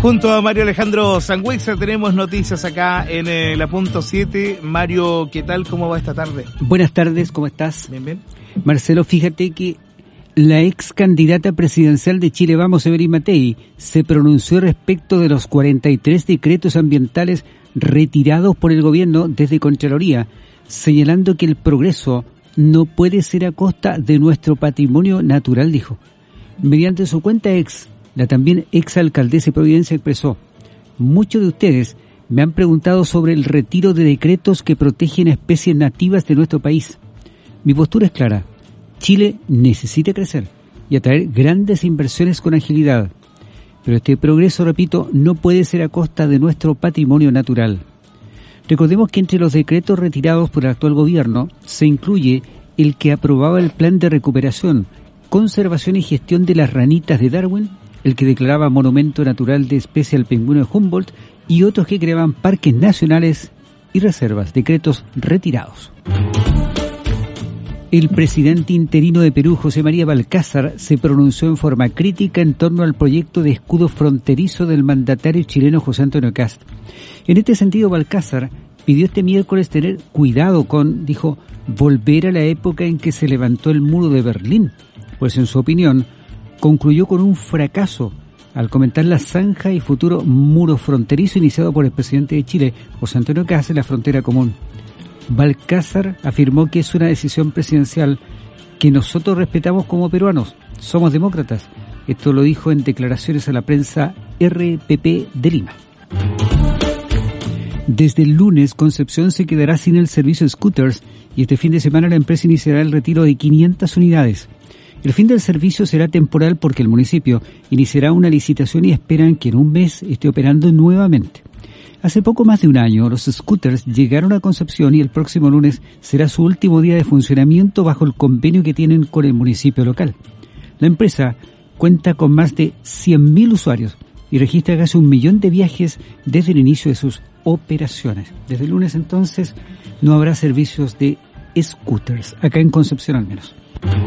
Junto a Mario Alejandro Sangüesa tenemos noticias acá en la punto 7. Mario, ¿qué tal? ¿Cómo va esta tarde? Buenas tardes, ¿cómo estás? Bien, bien. Marcelo, fíjate que la ex candidata presidencial de Chile Vamos, Evelyn Matei, se pronunció respecto de los 43 decretos ambientales retirados por el gobierno desde Contraloría, señalando que el progreso no puede ser a costa de nuestro patrimonio natural, dijo. Mediante su cuenta ex, la también ex alcaldesa de Providencia expresó: muchos de ustedes me han preguntado sobre el retiro de decretos que protegen a especies nativas de nuestro país. Mi postura es clara. Chile necesita crecer y atraer grandes inversiones con agilidad. Pero este progreso, repito, no puede ser a costa de nuestro patrimonio natural. Recordemos que entre los decretos retirados por el actual gobierno se incluye el que aprobaba el plan de recuperación, conservación y gestión de las ranitas de Darwin, el que declaraba monumento natural de especie al pingüino de Humboldt y otros que creaban parques nacionales y reservas, decretos retirados. El presidente interino de Perú, José María Balcázar, se pronunció en forma crítica en torno al proyecto de escudo fronterizo del mandatario chileno José Antonio Kast. En este sentido, Balcázar pidió este miércoles tener cuidado con, dijo, volver a la época en que se levantó el muro de Berlín, pues en su opinión concluyó con un fracaso al comentar la zanja y futuro muro fronterizo iniciado por el presidente de Chile, José Antonio Kast, en la frontera común. Balcázar afirmó que es una decisión presidencial que nosotros respetamos como peruanos, somos demócratas. Esto lo dijo en declaraciones a la prensa RPP de Lima. Desde el lunes, Concepción se quedará sin el servicio de scooters y este fin de semana la empresa iniciará el retiro de 500 unidades. El fin del servicio será temporal porque el municipio iniciará una licitación y esperan que en un mes esté operando nuevamente. Hace poco más de un año, los scooters llegaron a Concepción y el próximo lunes será su último día de funcionamiento bajo el convenio que tienen con el municipio local. La empresa cuenta con más de 100.000 usuarios y registra casi 1 millón de viajes desde el inicio de sus operaciones. Desde el lunes entonces no habrá servicios de scooters, acá en Concepción al menos.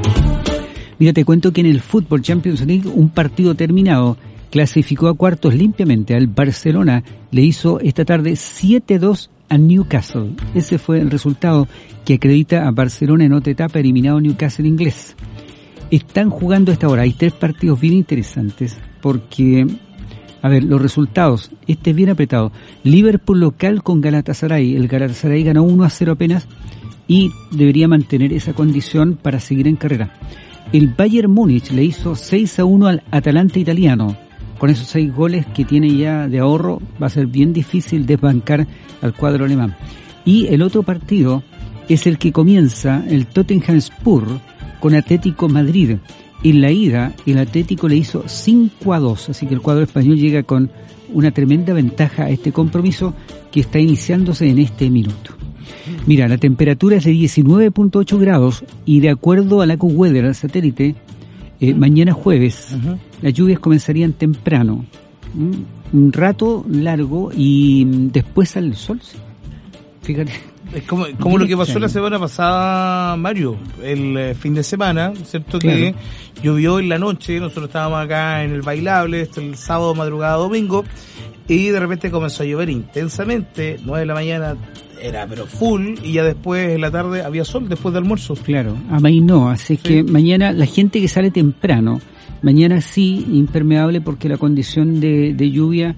Mira, te cuento que en el Fútbol Champions League un partido terminado clasificó a cuartos limpiamente. Al Barcelona le hizo esta tarde 7-2 a Newcastle. Ese fue el resultado que acredita a Barcelona en otra etapa, eliminado Newcastle inglés. Están jugando a esta hora. Hay 3 partidos bien interesantes porque, a ver, los resultados. Este es bien apretado. Liverpool local con Galatasaray. El Galatasaray ganó 1-0 apenas y debería mantener esa condición para seguir en carrera. El Bayern Múnich le hizo 6-1 al Atalanta italiano. Con esos 6 goles que tiene ya de ahorro, va a ser bien difícil desbancar al cuadro alemán. Y el otro partido es el que comienza, el Tottenham Hotspur con Atlético Madrid. En la ida, el Atlético le hizo 5-2, así que el cuadro español llega con una tremenda ventaja a este compromiso que está iniciándose en este minuto. Mira, la temperatura es de 19.8 grados y de acuerdo al AccuWeather, al satélite, mañana jueves, las lluvias comenzarían temprano, un rato largo y después sale el sol. Fíjate. Es como lo que pasó la semana pasada, Mario, el fin de semana, ¿cierto? Claro. Que llovió en la noche, nosotros estábamos acá en el bailable, el sábado, madrugada, domingo, y de repente comenzó a llover intensamente, 9 de la mañana, era pero full, y ya después en la tarde había sol después del almuerzo. Claro, a mí no, así sí. Que mañana la gente que sale temprano, mañana sí impermeable porque la condición de lluvia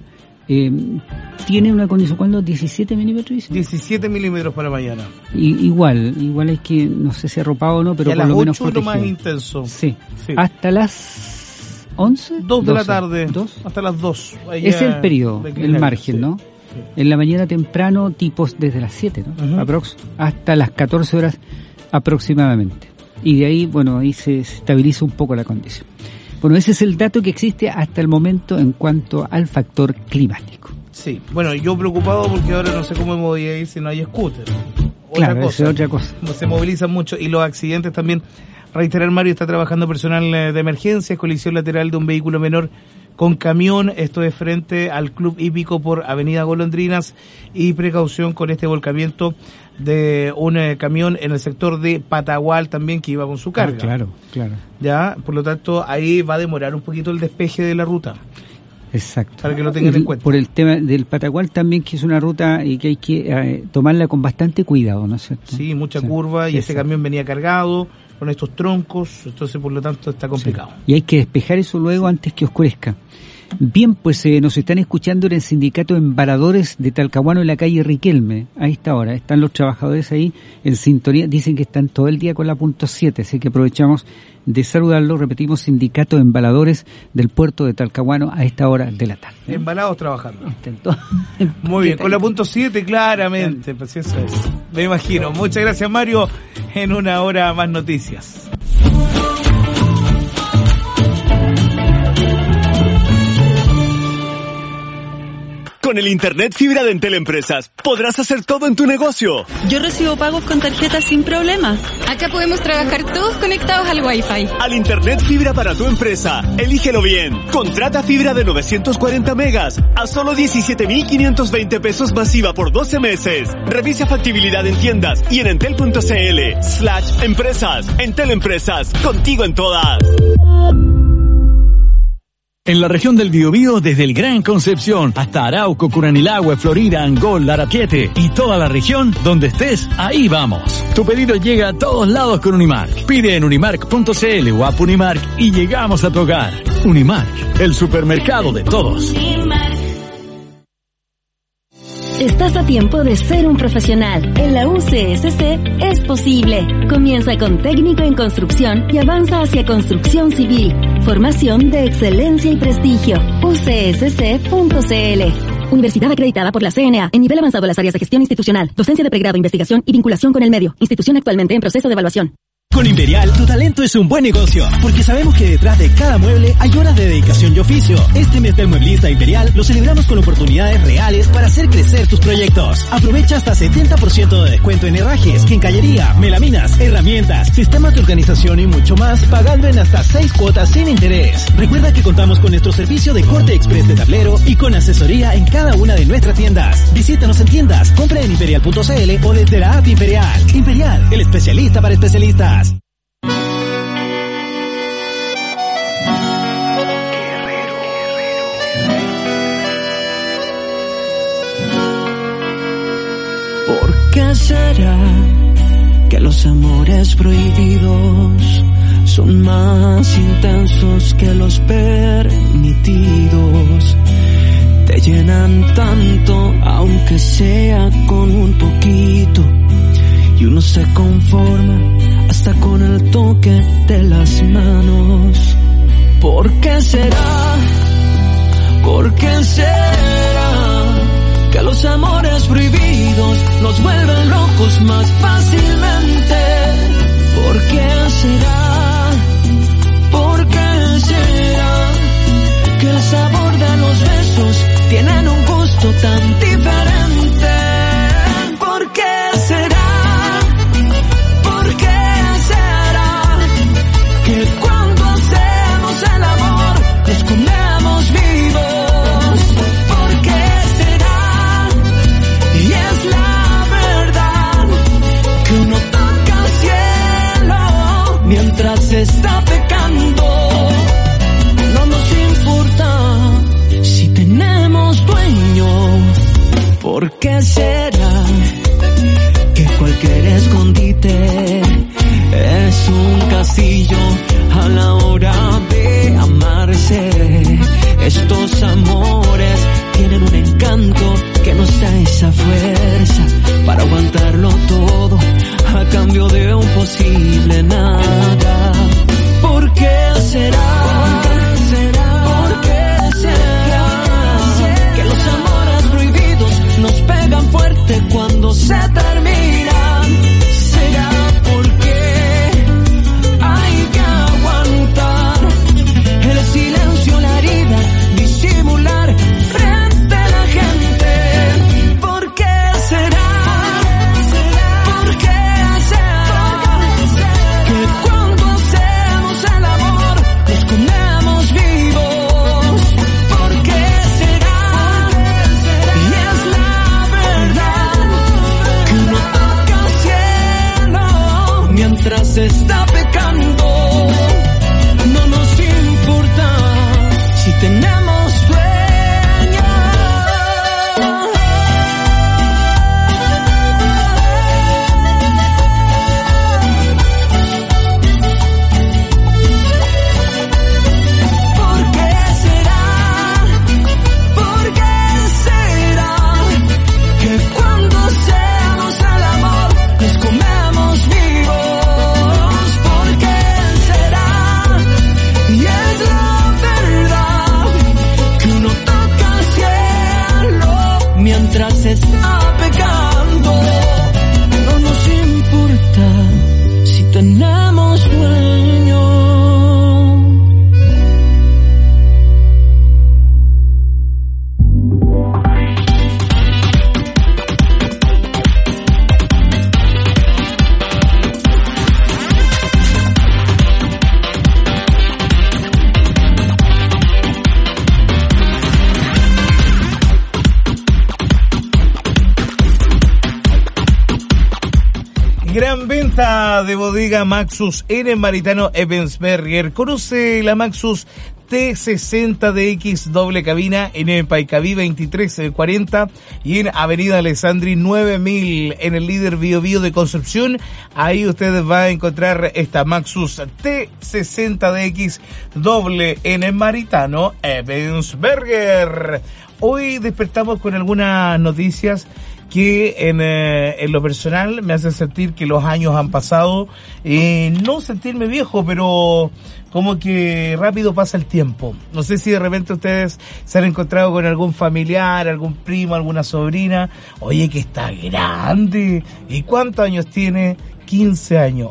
tiene una condición, ¿cuándo? 17 milímetros, dice. 17 milímetros para mañana. Igual es que no sé si arropado o no, pero por lo menos protegido. Más intenso. Sí. Hasta las 11. 2 de la tarde. 2. Hasta las 2. Es el periodo, el margen, sí. ¿no? En la mañana temprano, tipos desde las 7, ¿no? Aprox, hasta las 14 horas aproximadamente. Y de ahí, bueno, ahí se estabiliza un poco la condición. Bueno, ese es el dato que existe hasta el momento en cuanto al factor climático. Sí, bueno, yo preocupado porque ahora no sé cómo me voy a ir si no hay scooter. Claro, esa es otra cosa. Se movilizan mucho y los accidentes también. Reiterar, Mario, está trabajando personal de emergencia, colisión lateral de un vehículo menor con camión, esto es frente al Club Hípico por Avenida Golondrinas, y precaución con este volcamiento de un camión en el sector de Patagual también que iba con su carga. Claro. Ya, por lo tanto, ahí va a demorar un poquito el despeje de la ruta. Exacto. Para que lo tengan en cuenta. Por el tema del Patagual también, que es una ruta y que hay que tomarla con bastante cuidado, ¿no es cierto? Sí, mucha curva, y ese camión venía cargado con estos troncos, entonces por lo tanto está complicado. Sí. Y hay que despejar eso luego antes que oscurezca. Bien, pues nos están escuchando en el Sindicato de Embaladores de Talcahuano en la calle Riquelme. A esta hora están los trabajadores ahí en sintonía. Dicen que están todo el día con la punto 7, así que aprovechamos de saludarlos. Repetimos, Sindicato de Embaladores del puerto de Talcahuano a esta hora de la tarde. Embalados trabajando. Muy bien, con la punto 7 claramente, pues eso es. Me imagino. Muchas gracias, Mario. En una hora más noticias. Con el Internet Fibra de Entel Empresas podrás hacer todo en tu negocio. Yo recibo pagos con tarjetas sin problema. Acá podemos trabajar todos conectados al Wi-Fi. Al Internet Fibra para tu empresa, elígelo bien. Contrata fibra de 940 megas a solo 17,520 pesos masiva por 12 meses. Revisa factibilidad en tiendas y en entel.cl/empresas. Entel Empresas, contigo en todas. En la región del Biobío, desde el Gran Concepción hasta Arauco, Curanilahue, Florida, Angol, Larapiete y toda la región, donde estés, ahí vamos. Tu pedido llega a todos lados con Unimark. Pide en unimark.cl o app Unimark y llegamos a tu hogar. Unimark, el supermercado de todos. Estás a tiempo de ser un profesional. En la UCSC es posible. Comienza con técnico en construcción y avanza hacia construcción civil. Formación de excelencia y prestigio. ucsc.cl. Universidad acreditada por la CNA en nivel avanzado en las áreas de gestión institucional, docencia de pregrado, investigación y vinculación con el medio. Institución actualmente en proceso de evaluación. Con Imperial, tu talento es un buen negocio, porque sabemos que detrás de cada mueble hay horas de dedicación y oficio. Este mes del mueblista Imperial lo celebramos con oportunidades reales para hacer crecer tus proyectos. Aprovecha hasta 70% de descuento en herrajes, quincallería, melaminas, herramientas, sistemas de organización y mucho más, pagando en hasta 6 cuotas sin interés. Recuerda que contamos con nuestro servicio de corte express de tablero y con asesoría en cada una de nuestras tiendas. Visítanos en tiendas, compra en imperial.cl o desde la app Imperial. Imperial, el especialista para especialistas. ¿Por qué será que los amores prohibidos son más intensos que los permitidos? Te llenan tanto, aunque sea con un poquito, y uno se conforma hasta con el toque de las manos. ¿Por qué será? ¿Por qué será que los amores prohibidos nos vuelven locos más fácilmente? ¿Por qué será? ¿Por qué será que el sabor de los besos tienen un gusto tan diferente? ¿Por qué será? ¿Por qué será que cuando hacemos el amor nos comemos vivos? ¿Por qué será? Y es la verdad que uno toca el cielo mientras se está pecando. No nos importa si tenemos dueño. ¿Por qué será que cualquier escondite es un castillo a la hora de amarse? Estos amores tienen un encanto que nos da esa fuerza para aguantarlo todo a cambio de un posible nada. ¿Por qué será? ¿Por qué será que los amores prohibidos nos pegan fuerte cuando se terminan? ¿Será porque hay que aguantar el silencio, la herida, disimular frente a la gente? se está pecando. No nos importa si tenemos sueño. Gran venta de bodega Maxus en el Maritano Ebensberger. Conoce la Maxus T60DX doble cabina en el Paicaví 2340 y en Avenida Alessandri 9000 en el líder Bio Bio de Concepción. Ahí ustedes van a encontrar esta Maxus T60DX doble en el Maritano Ebensberger. Hoy despertamos con algunas noticias que en lo personal me hacen sentir que los años han pasado, no sentirme viejo, pero como que rápido pasa el tiempo. No sé si de repente ustedes se han encontrado con algún familiar, algún primo, alguna sobrina. Oye, que está grande. ¿Y cuántos años tiene? 15 años.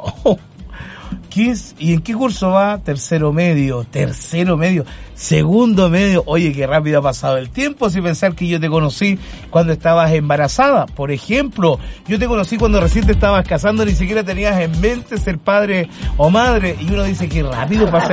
¿Y en qué curso va? Tercero medio, segundo medio. Oye, qué rápido ha pasado el tiempo, sin pensar que yo te conocí cuando estabas embarazada. Por ejemplo, yo te conocí cuando recién te estabas casando, ni siquiera tenías en mente ser padre o madre. Y uno dice, qué rápido pasa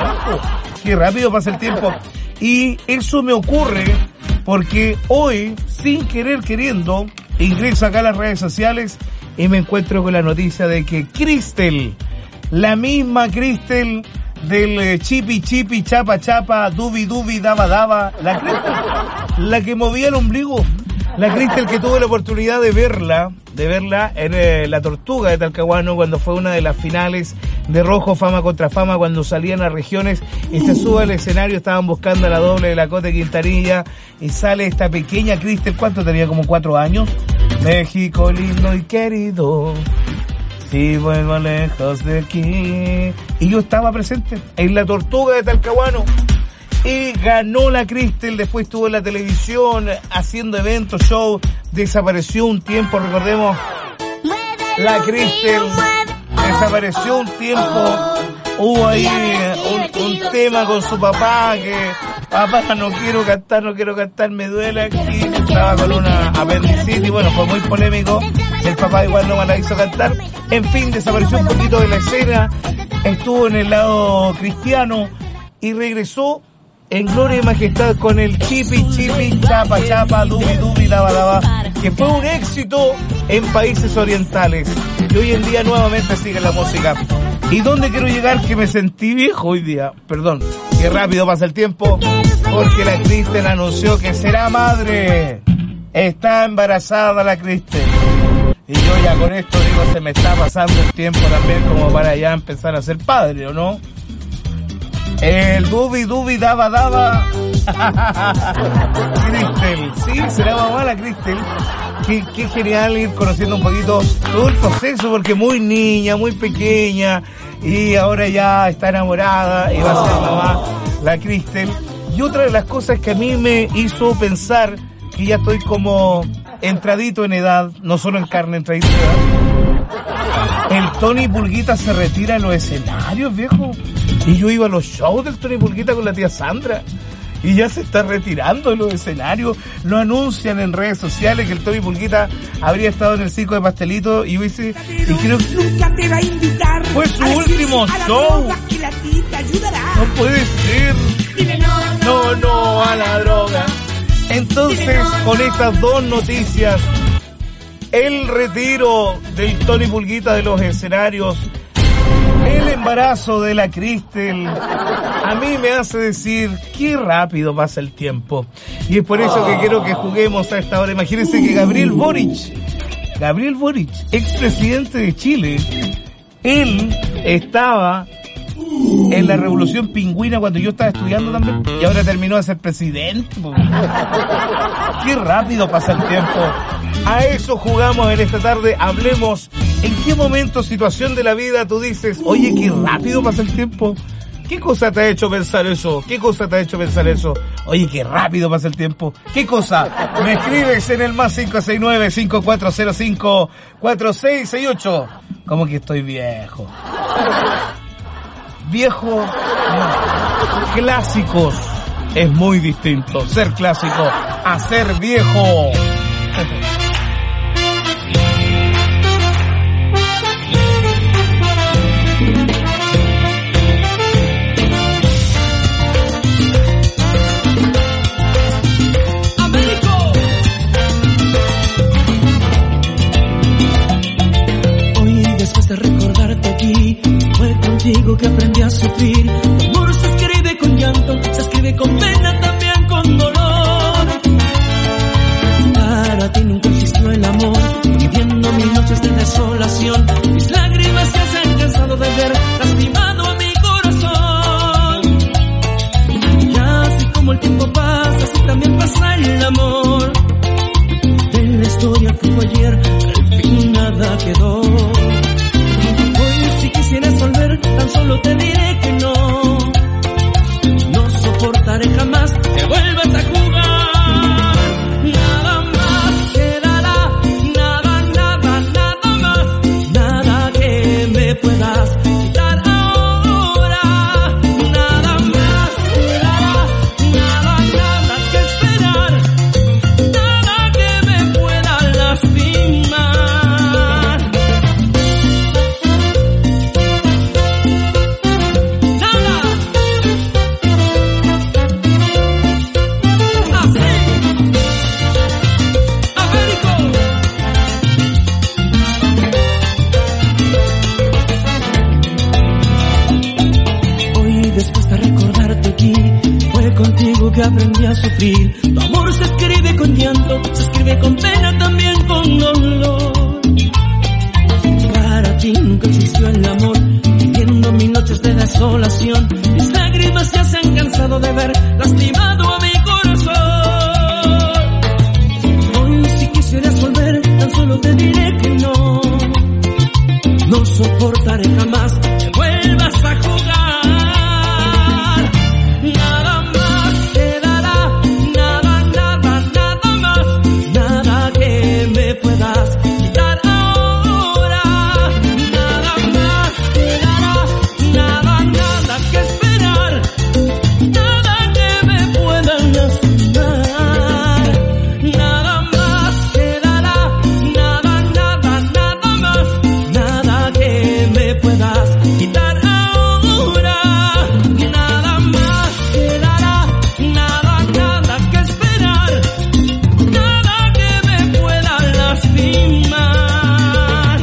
el tiempo. Y eso me ocurre porque hoy, sin querer queriendo, ingreso acá a las redes sociales y me encuentro con la noticia de que Cristel, la misma Cristel del chipi chipi, chapa chapa, dubi dubi, daba daba, la Cristel, la que movía el ombligo, la Cristel que tuve la oportunidad de verla en La Tortuga de Talcahuano cuando fue una de las finales de Rojo Fama contra Fama, cuando salían a regiones y se sube al escenario, estaban buscando a la doble de la Cote Quintanilla y sale esta pequeña Cristel. ¿Cuánto tenía? Como 4 años. México lindo y querido, si vuelvo lejos de aquí. Y yo estaba presente en La Tortuga de Talcahuano. Y ganó la Cristel, después estuvo en la televisión haciendo eventos, show, desapareció un tiempo, recordemos, la Cristel desapareció un tiempo, hubo ahí un tema con su papá que, papá, no quiero cantar, me duele aquí, estaba con una apendicitis, bueno, fue muy polémico, el papá igual no me la hizo cantar, en fin, desapareció un poquito de la escena, estuvo en el lado cristiano y regresó en gloria y majestad con el chipi chipi, chapa chapa, dubi dubi, daba daba, que fue un éxito en países orientales y hoy en día nuevamente sigue la música. ¿Y dónde quiero llegar? Que me sentí viejo hoy día, perdón, que rápido pasa el tiempo, porque la Cristel anunció que será madre, está embarazada la Cristel. Y yo ya con esto digo, se me está pasando el tiempo también como para ya empezar a ser padre, ¿o no? El dubi dubi daba daba. Cristel, sí, será mamá la Cristel. Qué genial ir conociendo un poquito todo el proceso, porque muy niña, muy pequeña, y ahora ya está enamorada y va a ser mamá la Cristel. Y otra de las cosas que a mí me hizo pensar que ya estoy como entradito en edad, no solo en carne, entradito en edad. El Tony Pulguita se retira en los escenarios, viejo. Y yo iba a los shows del Tony Pulguita con la tía Sandra. Y ya se está retirando de los escenarios. Lo anuncian en redes sociales que el Tony Pulguita habría estado en el Circo de Pastelito. Y yo hice, y creo que nunca te va a invitar. Fue su último show. No puede ser. No a la droga. Entonces, con estas dos noticias, el retiro del Tony Pulguita de los escenarios, el embarazo de la Cristel, a mí me hace decir qué rápido pasa el tiempo. Y es por eso que quiero que juguemos a esta hora. Imagínense que Gabriel Boric, expresidente de Chile, él estaba en la Revolución Pingüina cuando yo estaba estudiando también, y ahora terminó de ser presidente. Qué rápido pasa el tiempo. A eso jugamos en esta tarde. Hablemos en qué momento, situación de la vida tú dices, oye, qué rápido pasa el tiempo. ¿Qué cosa te ha hecho pensar eso? Oye, qué rápido pasa el tiempo. ¿Qué cosa? Me escribes en el más 569-5405-4668. ¿Cómo que estoy viejo? Viejo, no. Clásicos es muy distinto. Ser clásico a ser viejo. Contigo que aprendí a sufrir. Tu amor se escribe con llanto, se escribe con pena, también con dolor. Para ti nunca existió el amor, viviendo mis noches de desolación. Mis lágrimas se han cansado de ver lastimado a mi corazón. Y así como el tiempo pasa, así también pasa el amor. De la historia que fue ayer, al fin nada quedó. Si quisieras volver, tan solo te diré que no. No soportaré jamás que vuelvas a jugar. Nada más quedará, nada, nada, nada más. Nada que me puedas quitar ahora. Nada más quedará, nada, nada que esperar. Nada que me pueda lastimar. Contigo que aprendí a sufrir. Tu amor se escribe con llanto, se escribe con pena, también con dolor. Para ti nunca existió el amor, viviendo mis noches de desolación. Mis lágrimas ya se han cansado de ver lastimado a mi corazón. Hoy si quisieras volver, tan solo te diré que no. No soportaré jamás que vuelvas a jugar. Nada más quedará, nada, nada, nada más. Nada que me puedas quitar ahora. Nada más quedará, nada, nada que esperar. Nada que me pueda lastimar. Nada más quedará, nada, nada, nada más. Nada que me puedas quitar ahora. Nada más quedará, nada, nada que esperar. Nada que me pueda lastimar.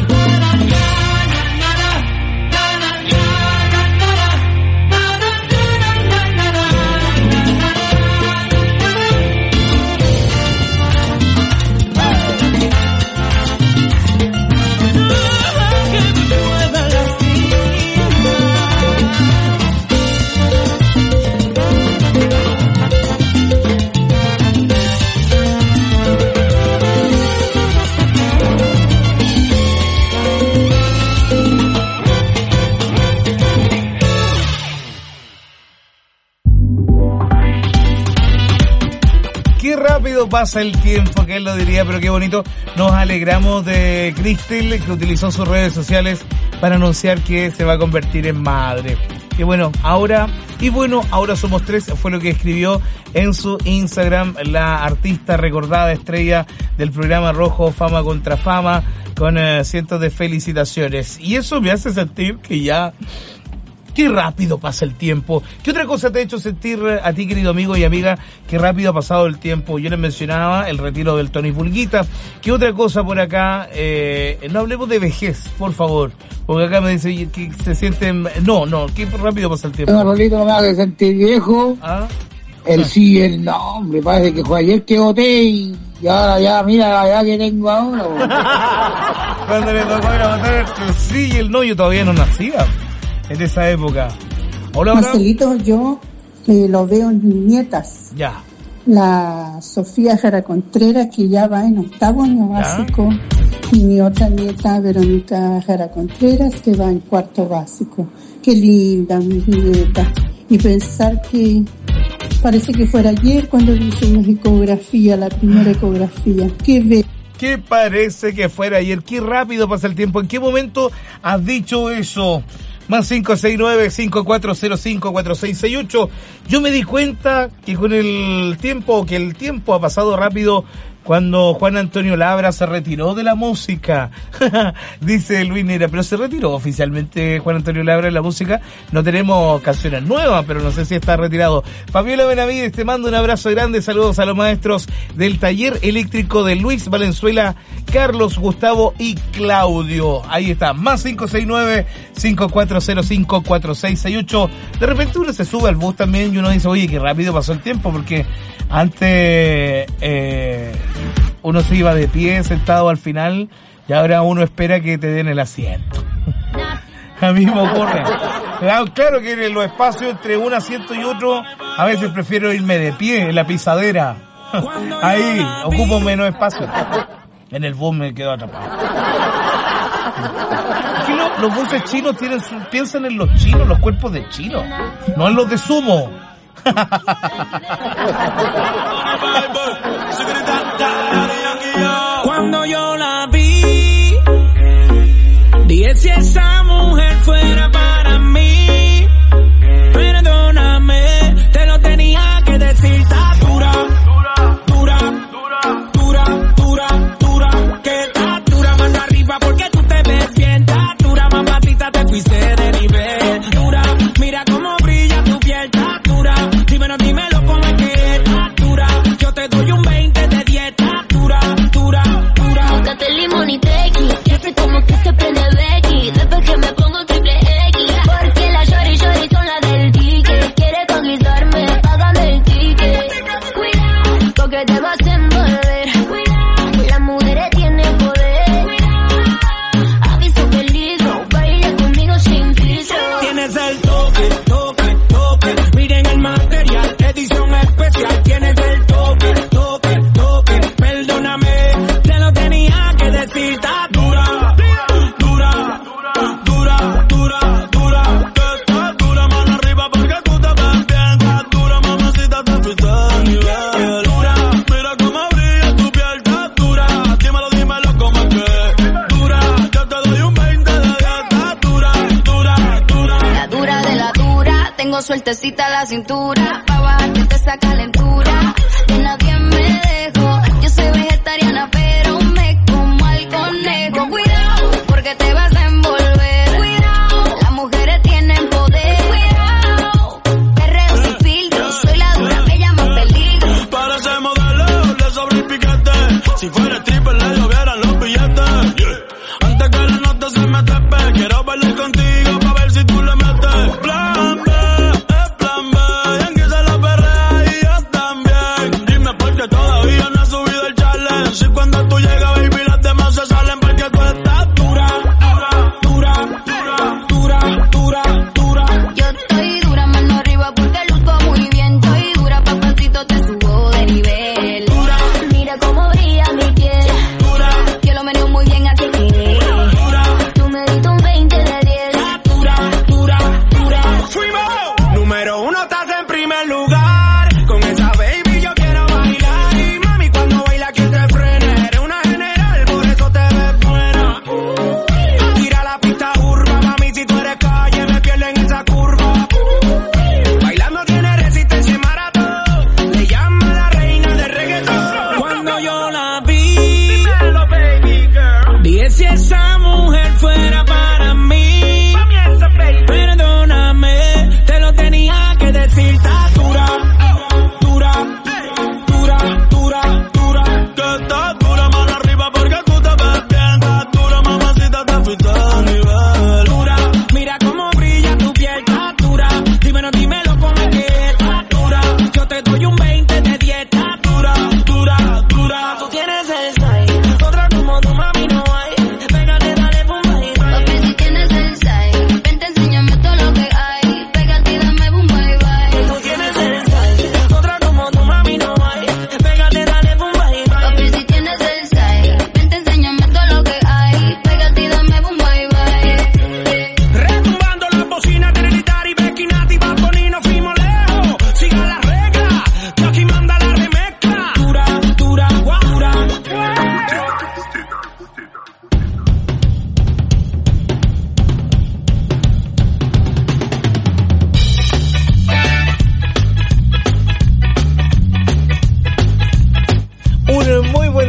Qué rápido pasa el tiempo, que él lo diría, pero qué bonito. Nos alegramos de Cristel, que utilizó sus redes sociales para anunciar que se va a convertir en madre. Y bueno, ahora somos tres, fue lo que escribió en su Instagram la artista recordada, estrella del programa rojo Fama contra Fama, con cientos de felicitaciones. Y eso me hace sentir que ya... Qué rápido pasa el tiempo. ¿Qué otra cosa te ha hecho sentir a ti, querido amigo y amiga, qué rápido ha pasado el tiempo? Yo les mencionaba el retiro del Tony Pulguita. ¿Qué otra cosa por acá? No hablemos de vejez, por favor. Porque acá me dice que se sienten... No, qué rápido pasa el tiempo. No, Rolito, no me haga sentir viejo. ¿Ah? El nombre, parece que fue ayer que voté y ahora ya, mira la edad que tengo ahora. Cuando le tocó ir a votar el sí y el no, yo todavía no nacía. En esa época. Hola, Marcelito, yo lo veo en mis nietas. Ya. La Sofía Jara Contreras, que ya va en 8º año básico, y mi otra nieta, Verónica Jara Contreras, que va en 4º básico. Qué linda, mis nietas. Y pensar que Parece que fuera ayer cuando hice una ecografía, la primera ecografía. ¿Qué parece que fuera ayer? Qué rápido pasa el tiempo. ¿En qué momento has dicho eso? Más 569-5405-4668. Yo me di cuenta que con el tiempo ha pasado rápido cuando Juan Antonio Labra se retiró de la música. Dice Luis Neira, pero se retiró oficialmente Juan Antonio Labra de la música. No tenemos canciones nuevas, pero no sé si está retirado. Fabiola Benavides, te mando un abrazo grande. Saludos a los maestros del taller eléctrico de Luis Valenzuela, Carlos, Gustavo y Claudio. Ahí está, más 569-5405-4668. De repente uno se sube al bus también y uno dice, oye, qué rápido pasó el tiempo, porque antes uno se iba de pie sentado al final y ahora uno espera que te den el asiento. A mí me ocurre. Claro que en los espacios entre un asiento y otro a veces prefiero irme de pie en la pisadera. Ahí ocupo menos espacio. En el bus me quedo atrapado. Los buses chinos piensan en los chinos, los cuerpos de chinos, no en los de sumo. Cuando yo la vi, dije si esa mujer fuera para mí, perdóname, te lo tenía que decir. Está dura, dura, dura, dura, dura, dura, que está dura, mano arriba porque tú te ves bien. Está dura, mamacita, te fuiste de nivel. Dura, mira cómo brilla tu piel. Está dura, dímelo cómo es que está dura. Yo te doy un 20 de dieta. Dura, dura, dura. Búscate limón y tequi, y hace como que se prende Becky. Después que me pongo triple X, porque la shorty son la del ticket. Quiere conquistarme, págame el ticket. Cuidado, porque te vas a envolver. Cuidado, las mujeres tienen poder. Cuidado, aviso peligro, baila conmigo sin filtro. Tienes el toque, toque, toque. Miren el material, edición especial. Tienes el toque, toque, toque. Perdóname, te lo tenía que decir. Está dura, dura, dura, dura, dura. Que está dura, mano arriba porque tú te ves bien. Está dura, mamacita, te fuiste de nivel. Dura, mira cómo brilla tu piel. Está dura, dímelo cómo es que dura. Yo te doy un 20 de 10. Está dura, dura, dura. La dura de la dura, tengo sueltecita la cintura. Pa' bajarte te esa calentura, de nadie me dejo. Yo soy vegetariana pero me como al conejo. Cuidado, porque te vas a envolver. Cuidado, las mujeres tienen poder. Cuidado, perreo sin filtro. Soy la dura, me llaman peligro. Para ese modelo le sobra el piquete. Si fuera stripper le llovieran los billetes. Antes que la nota se me trepe, quiero bailar contigo pa' ver si tú le metes. Plan B, es plan B. Yankee se la perrea y yo también. Dime por qué todavía no he subido el challenge. Si cuando tú llegas, baby, las demás se salen porque tú estás dura, dura, dura, dura, dura, dura. Yo estoy dura, mano arriba porque luzco muy bien. Estoy dura, papacito, te subo de nivel. Dura, mira cómo brilla mi piel. Dura, yo lo meneo muy bien, así que dura, tú me diste un 20 de 10. dura, dura, dura. Número 1 estás en primer lugar. Con esa baby yo quiero bailar. Y mami, cuando baila quien te frene. Eres una general, por eso te ves buena. Tira la pista urba, mami, si tú eres calle me pierdo en esa curva. Bailando tiene resistencia y maratón. Le llama la reina del reggaetón. Cuando yo la vi, dímelo, baby girl. Dije si esa mujer fuera para mí, perdóname, te lo tenía que decir. Está dura, dura, dura, dura, dura. Que está dura, mano arriba porque tú te ves bien. Está dura, mamacita, te fuiste de nivel. Dura, mira cómo brilla tu piel. Está dura, dímelo cómo es que está dura. Yo te doy un 20 de 10. Está dura, dura, dura. Tú tienes el style, otra como tu mami no hay. Pégate,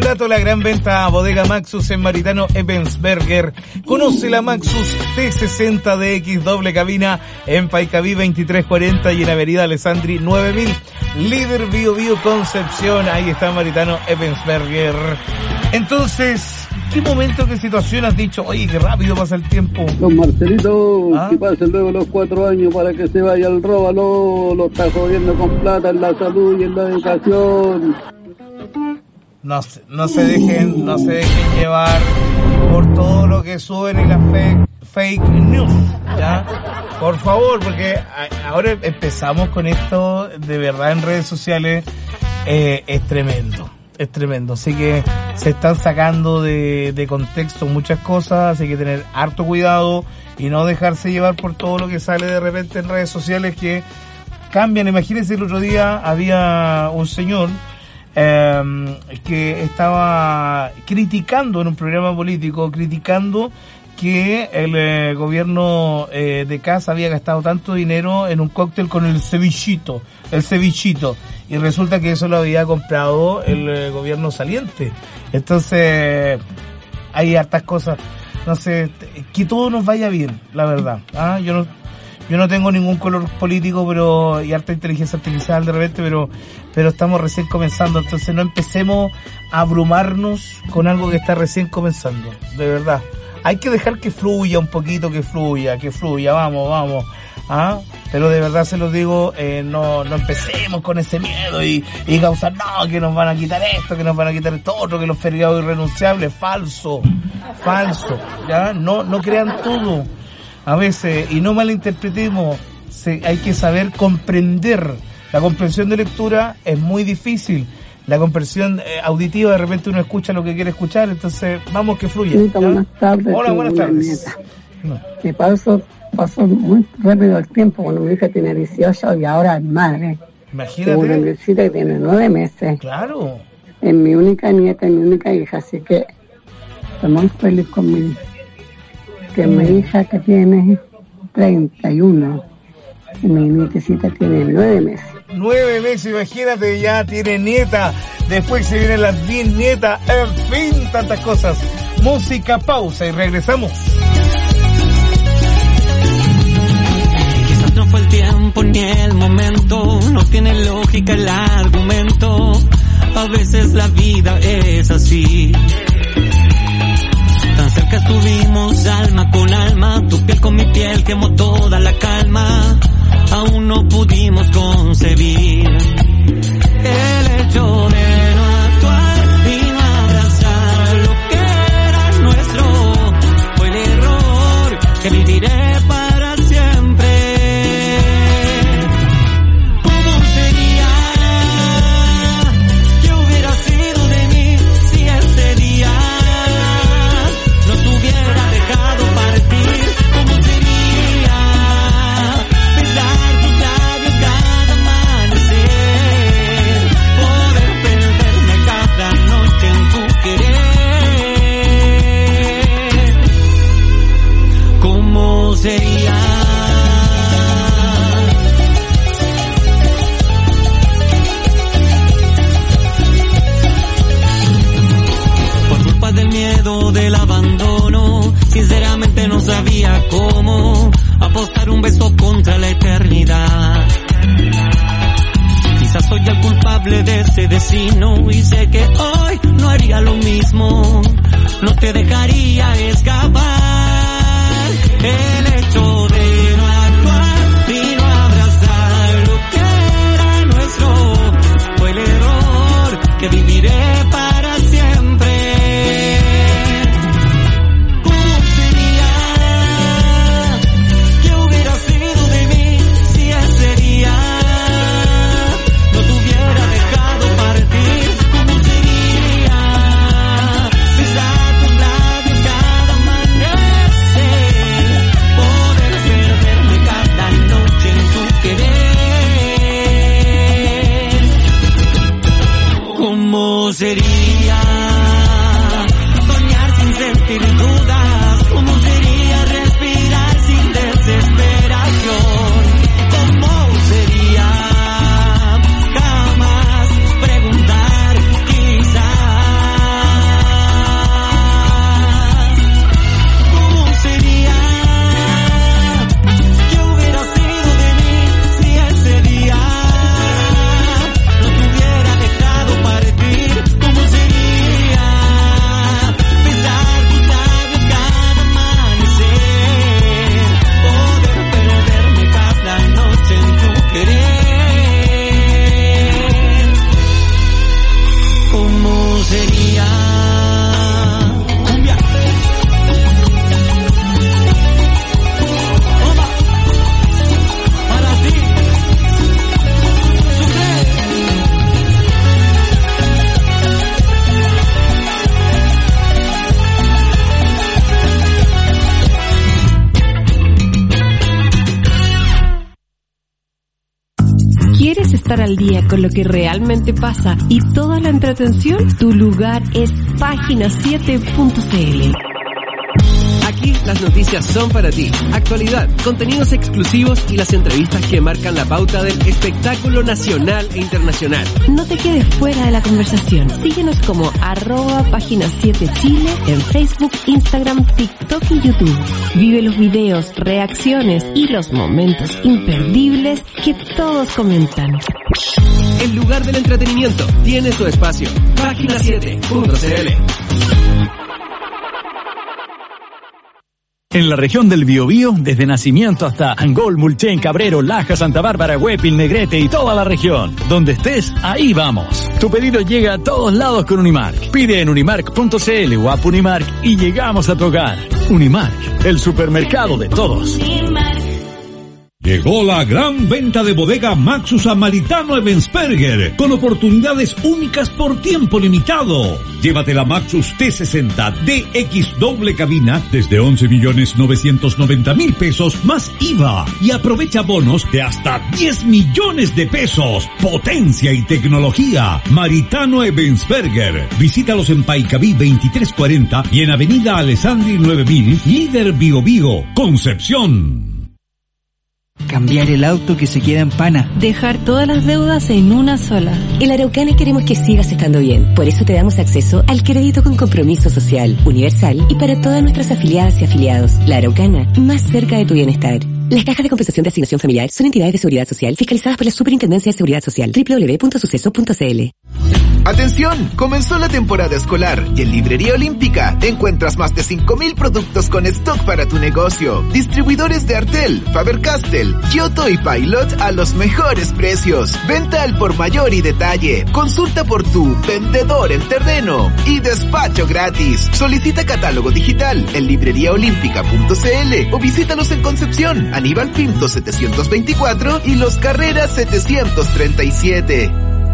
inmediato la gran venta a Bodega Maxus en Maritano Ebensberger. Conoce la Maxus T60DX doble cabina en Paicaví 2340 y en Avenida Alessandri 9000. Líder Bio Bio Concepción, ahí está Maritano Ebensberger. Entonces, ¿qué momento, qué situación has dicho? Oye, qué rápido pasa el tiempo. Don Marcelito, que pasen luego los 4 años para que se vaya al róbalo, lo está jodiendo con plata en la salud y en la educación. No se dejen llevar por todo lo que suben en las fake news, ¿ya? Por favor, porque ahora empezamos con esto de verdad en redes sociales, es tremendo. Así que se están sacando de contexto muchas cosas, así que tener harto cuidado y no dejarse llevar por todo lo que sale de repente en redes sociales que cambian. Imagínense, el otro día había un señor que estaba criticando en un programa político, que el gobierno de Kast había gastado tanto dinero en un cóctel con el cevichito, y resulta que eso lo había comprado el gobierno saliente. Entonces hay hartas cosas, no sé, que todo nos vaya bien, la verdad. Yo no tengo ningún color político, y harta inteligencia artificial de repente, pero estamos recién comenzando, entonces no empecemos a abrumarnos con algo que está recién comenzando, de verdad. Hay que dejar que fluya un poquito, que fluya, vamos. Pero de verdad se los digo, no empecemos con ese miedo y causar, que nos van a quitar esto, que nos van a quitar esto otro, que los feriados irrenunciables, falso, ¿ya? No crean todo. A veces, y no malinterpretemos, hay que saber comprender. La comprensión de lectura es muy difícil. La comprensión auditiva, de repente uno escucha lo que quiere escuchar, entonces vamos que fluya. Buenas tardes. Hola, buenas tardes. Me pasó muy rápido el tiempo cuando mi hija tiene 18 y ahora es madre. Imagínate. Una nietecita que tiene 9 meses. Claro. Es mi única nieta y mi única hija, así que estoy muy feliz con mi hija que tiene 31 y mi nietecita tiene 9 meses. 9 meses, imagínate, ya tiene nieta, después se vienen las bisnietas, en fin, tantas cosas. Música, pausa y regresamos. Quizás no fue el tiempo ni el momento, no tiene lógica el argumento, a veces la vida es así. Tan cerca estuvimos alma con alma, tu piel con mi piel quemó toda la calma, aún no pudimos concebir el hecho de no actuar y no abrazar lo que era nuestro. Fue el error que viviré para siempre. ¿Cómo sería? ¿Qué hubiera sido de mí si ese día no te hubiera dejado partir? ¿Cómo sería besar tus labios cada amanecer, poder perderme cada noche en tu querer? ¿Cómo sería? Por culpa del miedo del abandono, sinceramente no sabía cómo apostar un beso contra la eternidad. Quizás soy el culpable de ese destino y sé que hoy no haría lo mismo, no te dejaría escapar. El hecho de no actuar y no abrazar lo que era nuestro fue el error que viviré para siempre. Por estar al día con lo que realmente pasa y toda la entretención, tu lugar es Página7.cl. Aquí las noticias son para ti. Actualidad, contenidos exclusivos y las entrevistas que marcan la pauta del espectáculo nacional e internacional. No te quedes fuera de la conversación. Síguenos como @Página7Chile en Facebook, Instagram, TikTok y YouTube. Vive los videos, reacciones y los momentos imperdibles que todos comentan. El lugar del entretenimiento tiene su espacio. Página7.cl. En la región del Biobío, desde Nacimiento hasta Angol, Mulchen, Cabrero, Laja, Santa Bárbara, Huépil, Negrete y toda la región. Donde estés, ahí vamos. Tu pedido llega a todos lados con Unimark. Pide en unimark.cl o app Unimark y llegamos a tu hogar. Unimark, el supermercado de todos. Llegó la gran venta de bodega Maxus a Maritano Ebensperger, con oportunidades únicas por tiempo limitado. Llévate la Maxus T60 DX doble cabina desde 11.990.000 pesos más IVA y aprovecha bonos de hasta 10 millones de pesos. Potencia y tecnología. Maritano Ebensperger. Visítalos en Paicaví 2340 y en Avenida Alessandri 9000, Líder Biobío, Concepción. Cambiar el auto que se queda en pana. Dejar todas las deudas en una sola. En Araucana queremos que sigas estando bien. Por eso te damos acceso al crédito con compromiso social, universal y para todas nuestras afiliadas y afiliados. La Araucana, más cerca de tu bienestar. Las cajas de compensación de asignación familiar son entidades de seguridad social fiscalizadas por la Superintendencia de Seguridad Social. www.suceso.cl. ¡Atención! Comenzó la temporada escolar y en Librería Olímpica encuentras más de 5.000 productos con stock para tu negocio. Distribuidores de Artel, Faber-Castell, Giotto y Pilot a los mejores precios. Venta al por mayor y detalle. Consulta por tu vendedor en terreno y despacho gratis. Solicita catálogo digital en libreriaolímpica.cl o visítalos en Concepción, Aníbal Pinto 724 y Los Carreras 737.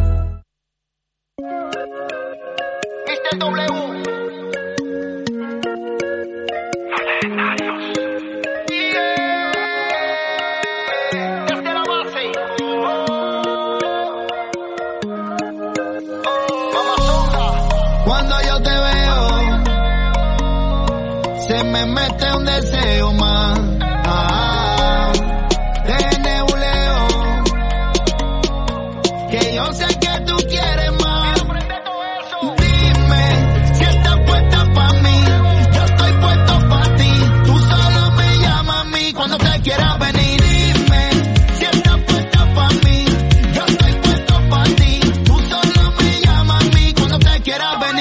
Cuando yo te veo, se me mete un deseo más. Te nebuleo, que yo sé que tú quieres más. Dime si estás puesta pa' mí, yo estoy puesto pa' ti. Tú solo me llamas a mí cuando te quieras venir. Dime si estás puesta pa' mí, yo estoy puesto pa' ti. Tú solo me llamas a mí cuando te quieras venir.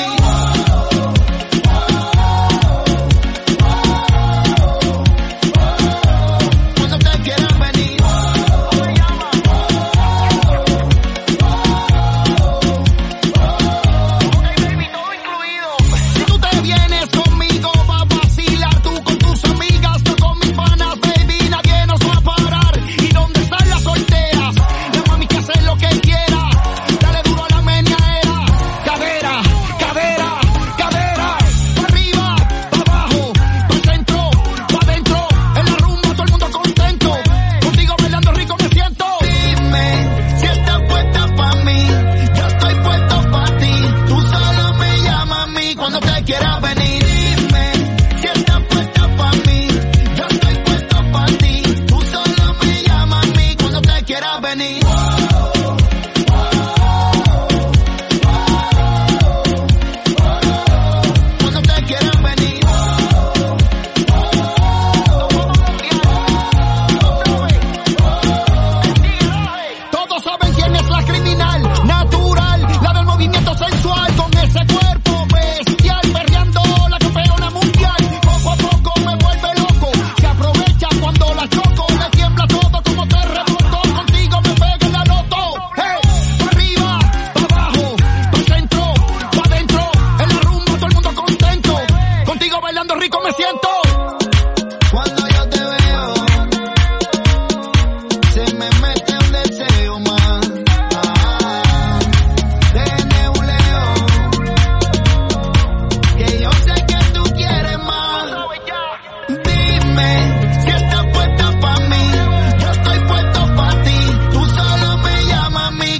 Mami,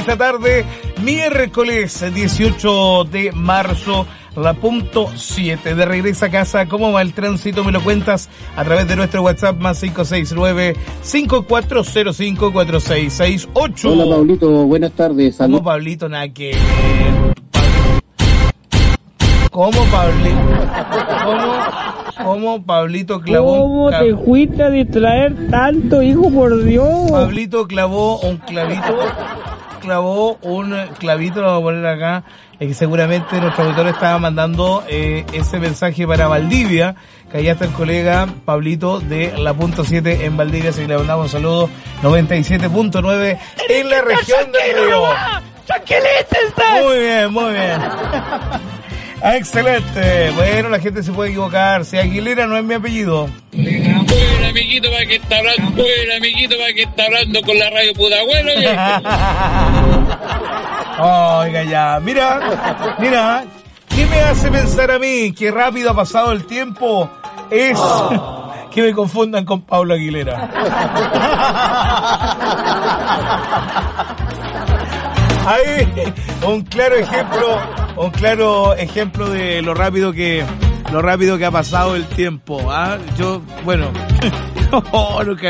esta tarde, miércoles 18 de marzo, la punto 7. De regreso a casa, ¿cómo va el tránsito? Me lo cuentas a través de nuestro WhatsApp más 569-5405-4668. Hola, Pablito, buenas tardes. ¿Cómo, Pablito? Nada que ver. ¿Cómo, Pablito? ¿Cómo Pablito clavó? ¿Cómo te fuiste a distraer tanto, hijo, por Dios? Pablito clavó un clavito, lo vamos a poner acá, que seguramente nuestro auditor estaba mandando ese mensaje para Valdivia, que allá está el colega Pablito de la punto 7 en Valdivia, así que le mandamos un saludo, 97.9 en la región del Río. Muy bien. Excelente. Bueno, la gente se puede equivocar. Si Aguilera no es mi apellido. Bueno, amiguito, para que está hablando con la radio Pudahuelo. Oiga, ya. Mira. ¿Qué me hace pensar a mí que rápido ha pasado el tiempo? Es que me confundan con Pablo Aguilera. Ahí, un claro ejemplo de lo rápido que ha pasado el tiempo. Nunca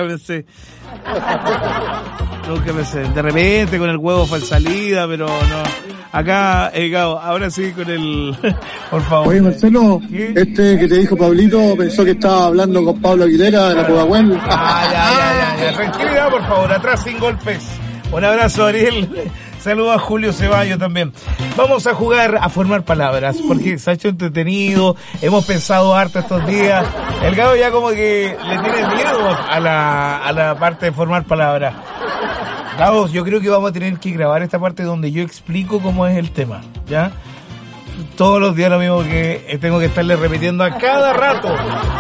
pensé. De repente con el huevo fue en salida, pero no. Acá, Gabo, ahora sí con el... Por favor. Oye, Marcelo, ¿qué? Este que te dijo Pablito pensó que estaba hablando con Pablo Aguilera de la Pudahuel. Ya. Tranquilidad, por favor. Atrás sin golpes. Un abrazo, Ariel. Saludos a Julio Ceballos también. Vamos a jugar a formar palabras, porque se ha hecho entretenido, hemos pensado harto estos días. El Gabo ya como que le tiene miedo a la parte de formar palabras. Gabo, yo creo que vamos a tener que grabar esta parte donde yo explico cómo es el tema, ¿ya? Todos los días lo mismo que tengo que estarle repitiendo a cada rato,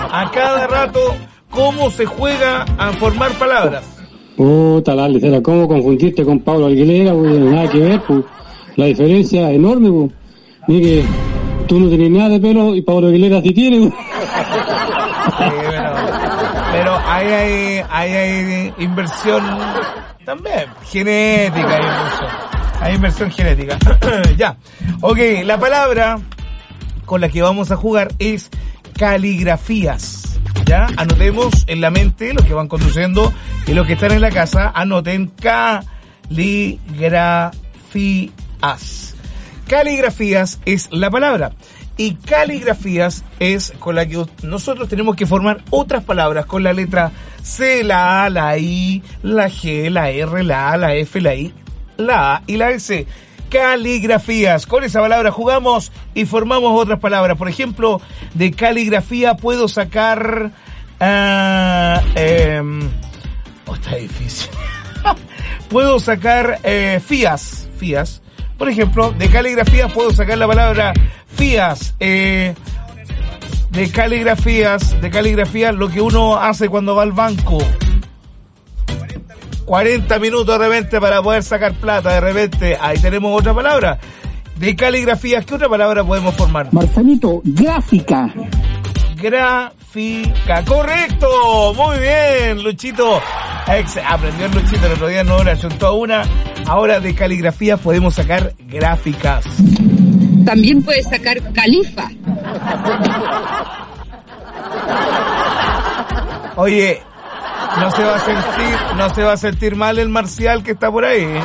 cómo se juega a formar palabras. Puta la lecera, ¿cómo confundiste con Pablo Aguilera? Pues nada que ver, pues. La diferencia es enorme, pues. Ni que tú no tenés nada de pelo y Pablo Aguilera sí tiene, pues. Sí, pero hay inversión también, genética, hay inversión genética. Ya. Ok, la palabra con la que vamos a jugar es caligrafías. Ya, anotemos en la mente los que van conduciendo y los que están en la casa, anoten caligrafías. Caligrafías es la palabra. Y caligrafías es con la que nosotros tenemos que formar otras palabras con la letra C, la A, la I, la G, la R, la A, la F, la I, la A y la S. Caligrafías. Con esa palabra jugamos y formamos otras palabras. Por ejemplo, de caligrafía puedo sacar... está difícil. Puedo sacar fías. Por ejemplo, de caligrafía puedo sacar la palabra fías. De caligrafía, lo que uno hace cuando va al banco. 40 minutos de repente para poder sacar plata, de repente. Ahí tenemos otra palabra. De caligrafías, ¿qué otra palabra podemos formar? Marcelito, gráfica. Gráfica, correcto, muy bien, Luchito. Aprendió el Luchito el otro día, no le achuntó una. Ahora de caligrafía podemos sacar gráficas. También puedes sacar califa. Oye, no se va a sentir mal el Marcial que está por ahí, ¿eh?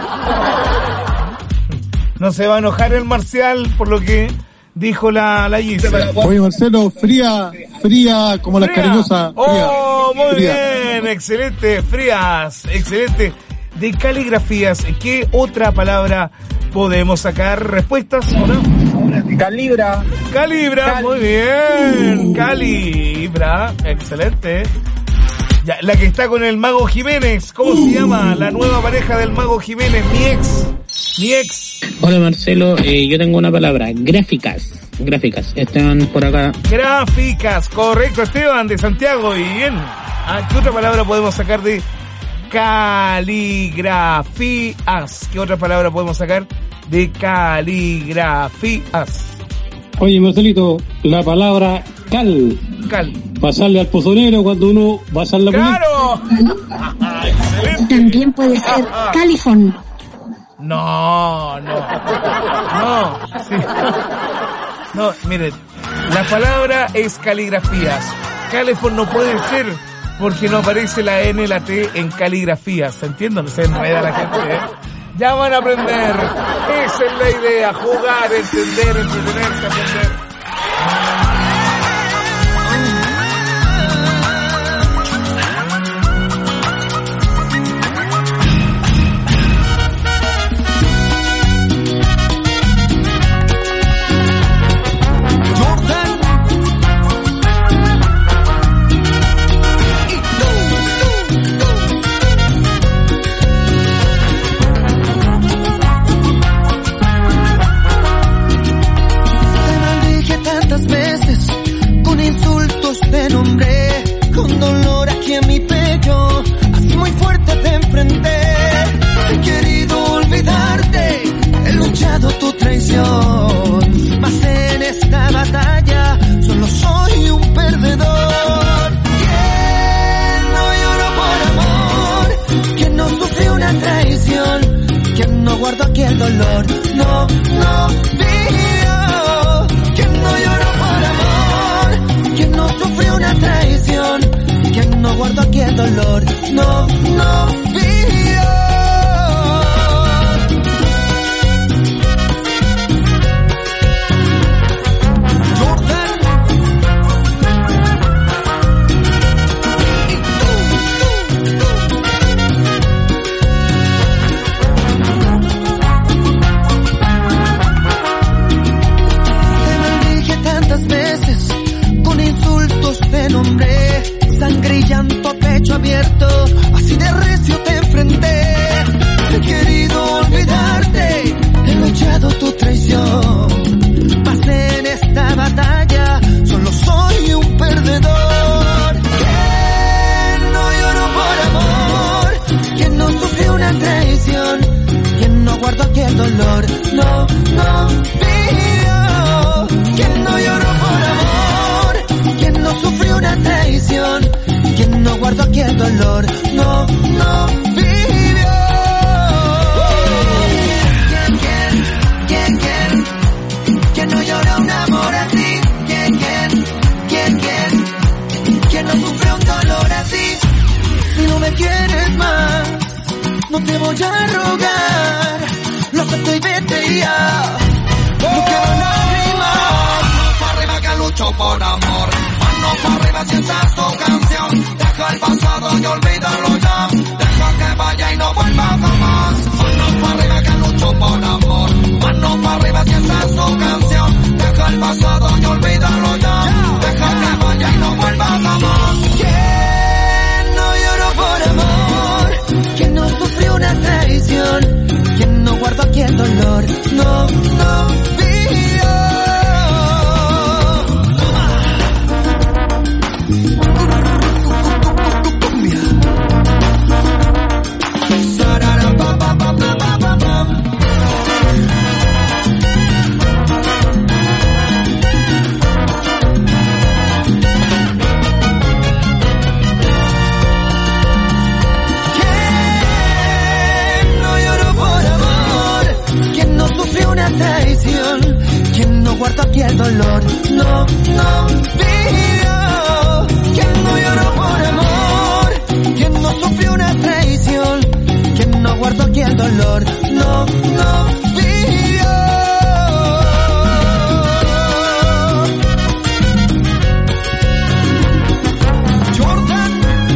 No se va a enojar el Marcial por lo que dijo la Gise. Oye, Marcelo, fría como las cariñosas. Oh, muy bien, excelente, frías, excelente. De caligrafías, ¿qué otra palabra podemos sacar? ¿Respuestas o no? Calibra, muy bien. Calibra, excelente. Ya, la que está con el Mago Jiménez, ¿cómo se llama? La nueva pareja del Mago Jiménez, mi ex. Hola Marcelo, yo tengo una palabra, gráficas, están por acá. Gráficas, correcto, Esteban de Santiago, y bien. ¿Qué otra palabra podemos sacar de caligrafías? ¿Qué otra palabra podemos sacar de caligrafías? Oye, Marcelito, la palabra cal. Pasarle al pozonero cuando uno va a hacer la ¡claro! También puede ser califón. No, sí. No, miren, la palabra es caligrafías. Calefón no puede ser porque no aparece la N y la T en caligrafías, ¿se entiende? No se enreda la gente, ¿eh? Ya van a aprender. Esa es la idea, jugar, entender, entretenerse, aprender. Con dolor aquí en mi pecho, así muy fuerte te enfrenté. He querido olvidarte, he luchado tu traición, mas en esta batalla solo soy un perdedor. ¿Quién no lloró por amor? ¿Quién no sufrió una traición? ¿Quién no guardó aquí el dolor? No vivió. ¿Quién no lloró por amor? ¿Quién no sufrió una traición? ¿Quién no guardó aquí el dolor? No vivió. Jordan. Y tú. Te maldije tantas veces, con insultos te nombré, sangre y llanto, pecho abierto, así de recio te enfrenté. He querido olvidarte, he luchado tu traición, mas en esta batalla solo soy un perdedor. ¿Quién no lloró por amor? ¿Quién no sufrió una traición? ¿Quién no guardó aquí el dolor? No vivió. ¿Quién no lloró por amor? ¿Quién no sufrió una traición? ¿Quién no guardó aquí el dolor? No vivió. ¿Quién no lloró un amor así? ¿Quién no sufrió un dolor así? Si no me quieres más, no te voy a rogar, lo acepto y vete ya. No quiero lágrimas. Manos para arriba que lucho por amor. Manos para arriba si esa es tu canción. Deja el pasado y olvídalo ya. Deja que vaya y no vuelva jamás. Manos para arriba que lucho por amor. Manos para arriba si esa es tu canción. Deja el pasado y olvídalo ya. Deja que vaya y no vuelva jamás. ¿Quién no lloró por amor? ¿Quién no sufrió una traición? ¿Quién no guardó aquí el dolor? No vivió. Traición, quien no guardó aquí el dolor, no vivió. Quien no lloró por amor, quien no sufrió una traición, quien no guardó aquí el dolor, no vivió. Jordan.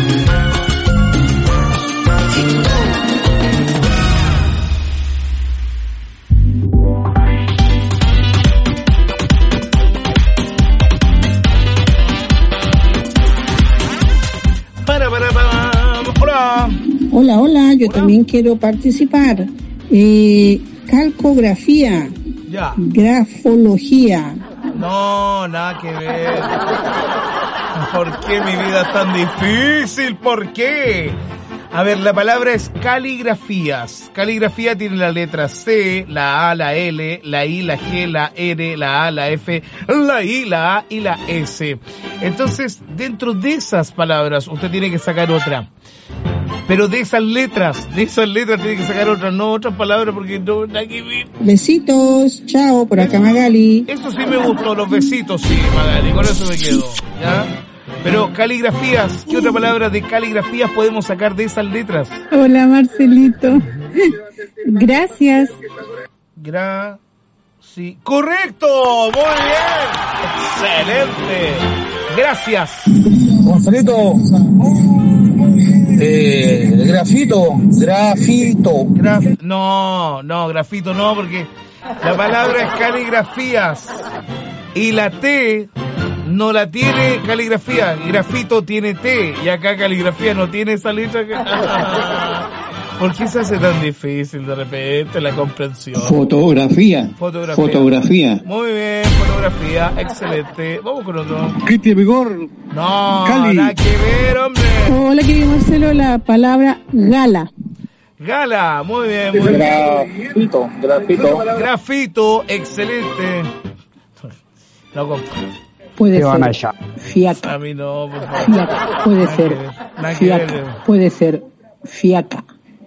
Hola, yo también quiero participar. Calcografía. Ya. Grafología. No, nada que ver. ¿Por qué mi vida es tan difícil? ¿Por qué? A ver, la palabra es caligrafías. Caligrafía tiene la letra C, la A, la L, la I, la G, la R, la A, la F, la I, la A y la S. Entonces, dentro de esas palabras, usted tiene que sacar otra. Pero de esas letras tiene que sacar otras palabras porque no nada que ver. Besitos, chao, por acá Magali. Eso sí me gustó, los besitos, sí, Magali, con eso me quedo, ¿ya? Pero caligrafías, ¿qué otra palabra de caligrafías podemos sacar de esas letras? Hola Marcelito. Gracias. Sí. ¡Correcto! ¡Muy bien! ¡Excelente! Gracias. Marcelito. Grafito. No, grafito no, porque la palabra es caligrafías. Y la T no la tiene caligrafía. Grafito tiene T. Y acá caligrafía no tiene esa letra. ¿Por qué se hace tan difícil de repente la comprensión? Fotografía. Muy bien, fotografía. Excelente. Vamos con otro. Cristian Vigor. No, Cali. nada que ver, hombre. Hola querido Marcelo, la palabra gala. Gala, muy bien. Grafito, excelente. No, compa. Puede ser fiaca. A mí no, por favor. Fiaca. Puede ser fiaca. Puede ser fiaca.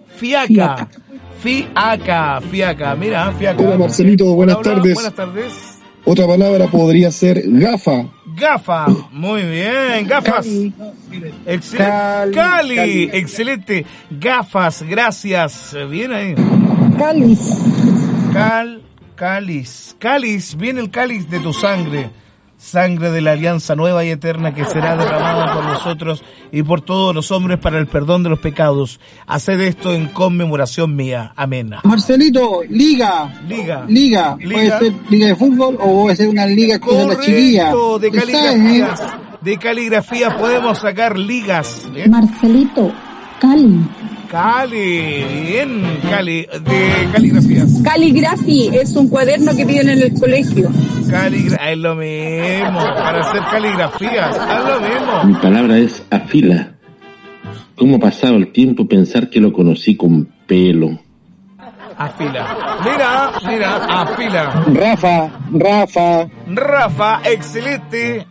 Fiaca. Mira, fiaca. Hola Marcelito, buenas tardes. Buenas tardes. Otra palabra podría ser gafa. Gafa, muy bien, gafas. Excelente. Cali, excelente. Gafas, gracias. Bien ahí. Cáliz, viene el cáliz de tu sangre. Sangre de la alianza nueva y eterna que será derramada por nosotros y por todos los hombres para el perdón de los pecados. Haced esto en conmemoración mía. Amén. Marcelito, liga. Puede ser liga de fútbol o puede ser una liga que usa la chiquilla. De caligrafías. De caligrafía podemos sacar ligas. ¿Bien? Marcelito, Cali, de caligrafías. Caligrafía es un cuaderno que piden en el colegio. Es lo mismo, para hacer caligrafías, es lo mismo. Mi palabra es afila. ¿Cómo ha pasado el tiempo pensar que lo conocí con pelo? Afila. Mira, afila. Rafa, excelente.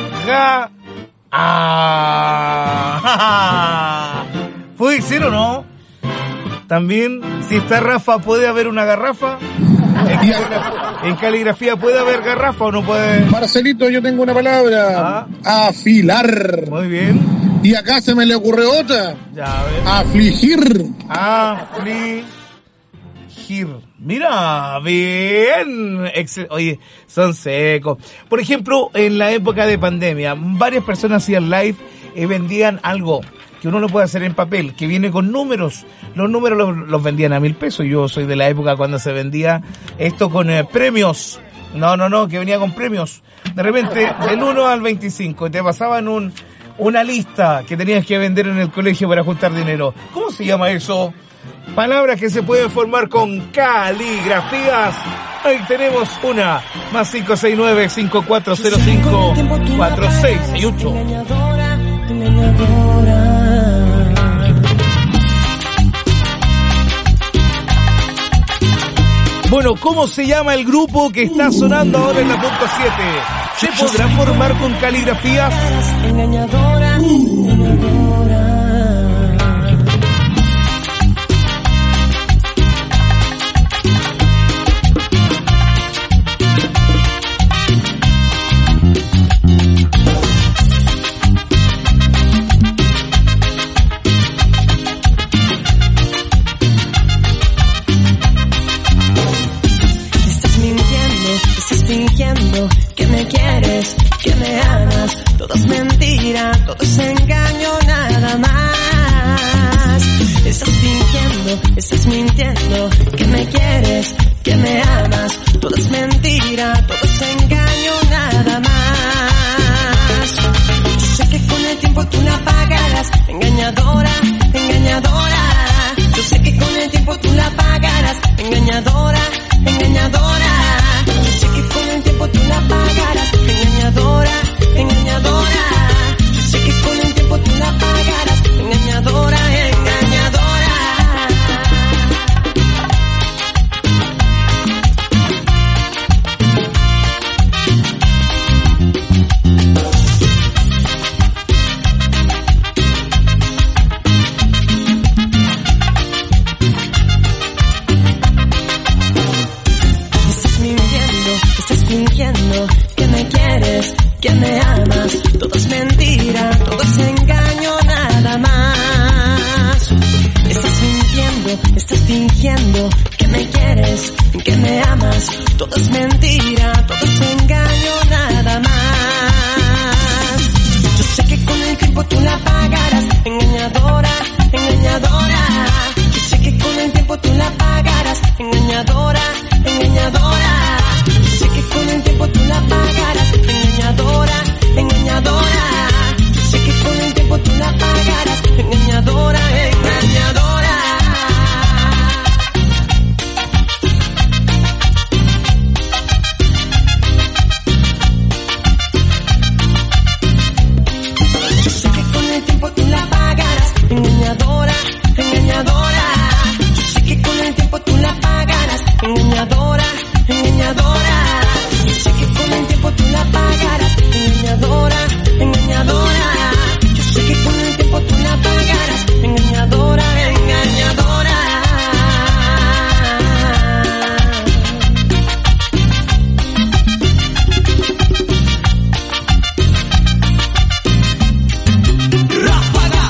¿Puede ser o no? También, si está Rafa, ¿puede haber una garrafa? En caligrafía, ¿puede haber garrafa o no puede? Marcelito, yo tengo una palabra. Afilar. Muy bien. Y acá se me le ocurre otra. Ya, a ver. Afligir. Mira, bien. Oye, son secos. Por ejemplo, en la época de pandemia, varias personas hacían live y vendían algo que uno lo puede hacer en papel, que viene con números. Los números los vendían a 1,000 pesos. Yo soy de la época cuando se vendía esto con premios. No, que venía con premios. De repente, del 1 al 25, y te pasaban una lista que tenías que vender en el colegio para juntar dinero. ¿Cómo se llama eso? Palabras que se pueden formar con caligrafías. Ahí tenemos una. Más 569-5405-4668. Bueno, ¿cómo se llama el grupo que está sonando ahora en la punto 7? ¿Se podrá formar con caligrafías? Engañadora. Que me quieres, que me amas, todo es mentira, todo es engaño, nada más. Estás mintiendo, que me quieres, que me amas, todo es mentira, todo es engaño, nada más. Yo sé que con el tiempo tú la pagarás, engañadora. Yo sé que con el tiempo tú la pagarás, engañadora. Yo sé que con el tiempo tú la pagarás, engañadora. Yo sé que con el tiempo tú la pagarás, engañadora. más. Todo es mentira, todo es engaño, nada más. Yo sé que con el tiempo tú la pagarás, engañadora, engañadora. Yo sé que con el tiempo tú la pagarás, engañadora, engañadora. Yo sé que con el tiempo tú la pagarás, engañadora, engañadora. Yo sé que con el tiempo tú la pagarás, engañadora, engañadora. Yo sé que con el tiempo tú la pagarás, engañadora, engañadora. Yo sé que con el tiempo tú la pagarás, engañadora, engañadora. Yo sé que con el tiempo tú la pagarás, engañadora, engañadora. Yo sé que con el tiempo tú la pagarás, engañadora, engañadora. Ráfaga.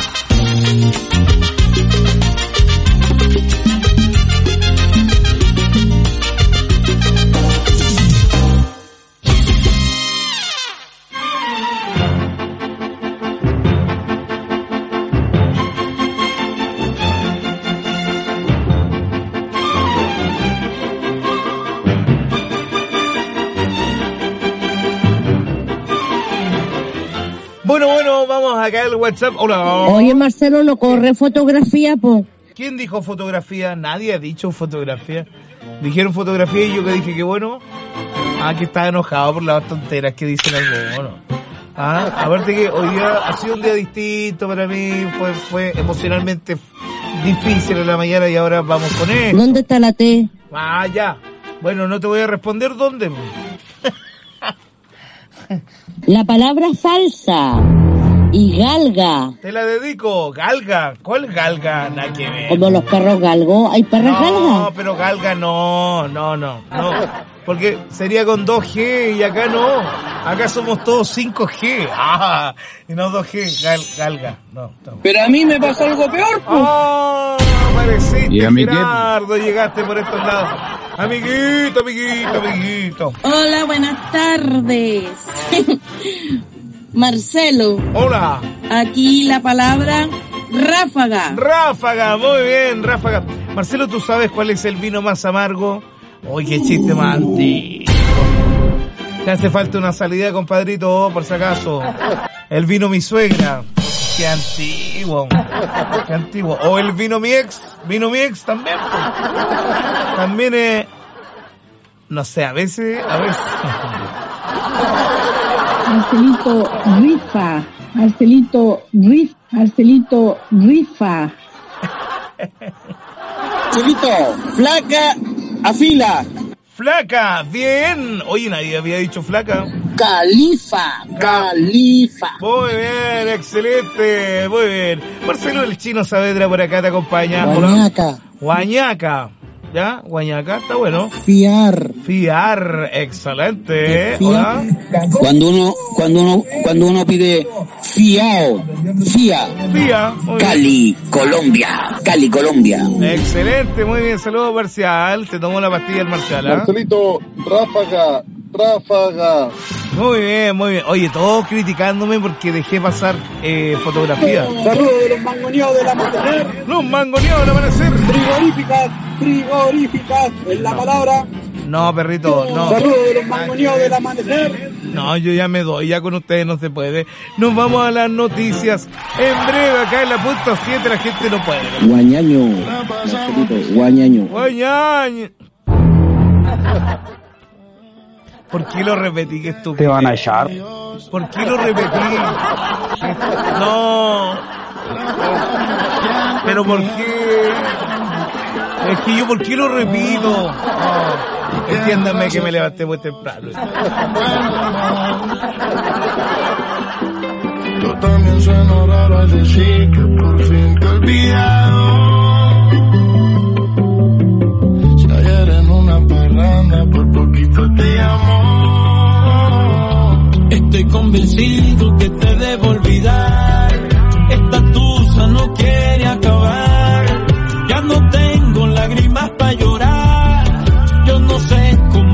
Bueno, vamos acá al WhatsApp. Hola. Oye, Marcelo, ¿no corre fotografía, po? ¿Quién dijo fotografía? Nadie ha dicho fotografía. Dijeron fotografía y yo que dije que bueno. Que estaba enojado por las tonteras que dicen algunos. Aparte que hoy día ha sido un día distinto para mí. Fue emocionalmente difícil en la mañana y ahora vamos con él. ¿Dónde está la T? Ya. Bueno, no te voy a responder dónde. La palabra falsa y galga. Te la dedico, galga. ¿Cuál galga? Nada que ver. Como los perros galgos. ¿Hay perros galga? No, pero galga no. Porque sería con 2G y acá no. Acá somos todos 5G. Y no 2G, galga. No. Pero a mí me pasó algo peor, pues. Apareciste, ¿Y a mí qué? Gerardo, llegaste por estos lados. Amiguito. Hola, buenas tardes. Marcelo. Hola. Aquí la palabra ráfaga. Ráfaga, muy bien, ráfaga. Marcelo, ¿tú sabes cuál es el vino más amargo? Uy, qué chiste más antiguo. Te hace falta una salida, compadrito, por si acaso. El vino mi suegra. Qué antiguo. O el vino mi ex también. También no sé, a veces. Marcelito rifa. Chiquito, flaca, afila. Flaca, bien. Oye, nadie había dicho flaca. Califa. Muy bien, excelente, muy bien. Marcelo, el Chino Saavedra por acá te acompaña. Guañaca. ¿Ya? Guañaca, está bueno. Fiar, excelente. Hola. Cuando uno pide fiao, fia. Cali, Colombia. Excelente, muy bien. Saludos, Marcial. Te tomó la pastilla el Marcial, Marcelito, ráfaga. Muy bien. Oye, todos criticándome porque dejé pasar fotografía. Saludos de los mangoneados del amanecer. Los mangoneados del amanecer. Frigoríficas, es la palabra. No, perrito, no. Saludos de los mangoneados del amanecer. No, yo ya me doy, ya con ustedes no se puede. Nos vamos a las noticias. En breve, acá en la punta 7 la gente no puede. Guañaño. ¿Por qué lo repetí? Qué estúpido. Te van a echar. ¿Por qué lo repetí? No. ¿Pero por qué? Es que yo, ¿por qué lo repito? Entiéndame que me levanté muy temprano. Yo también sueno raro al decir que por fin te he olvidado. Si ayer en una parranda por poquito te llamó. Estoy convencido que te debo olvidar. Esta tusa no quiere acabar. Ya no tengo lágrimas para llorar. Yo no sé cómo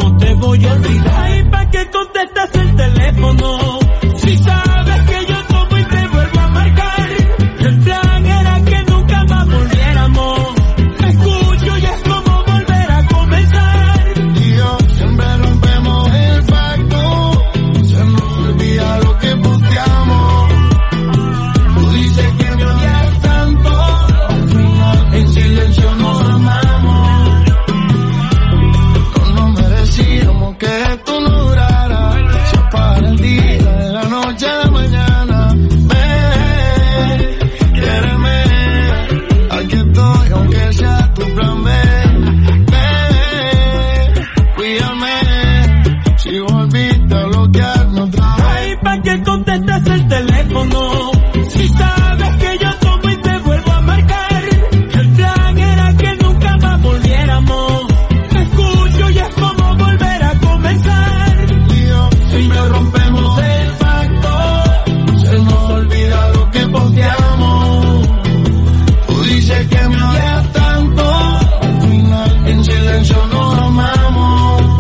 y volviste a bloquearme otra vez. Ay, ¿pa' qué contestas el teléfono? Si sabes que yo tomo y te vuelvo a marcar. El plan era que nunca más volviéramos. Te escucho y es como volver a comenzar. Siempre rompemos el pacto, se nos olvida lo que posteamos. Tú dices que me odias tanto, al final en silencio nos amamos.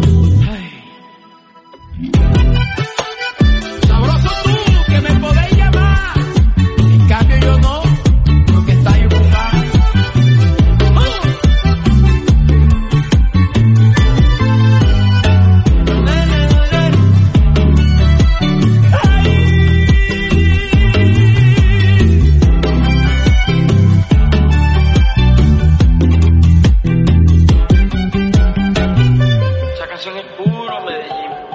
Sabroso tú, que me podéis llamar. En cambio yo no, porque estáis ocupados. Esa canción es puro Medellín.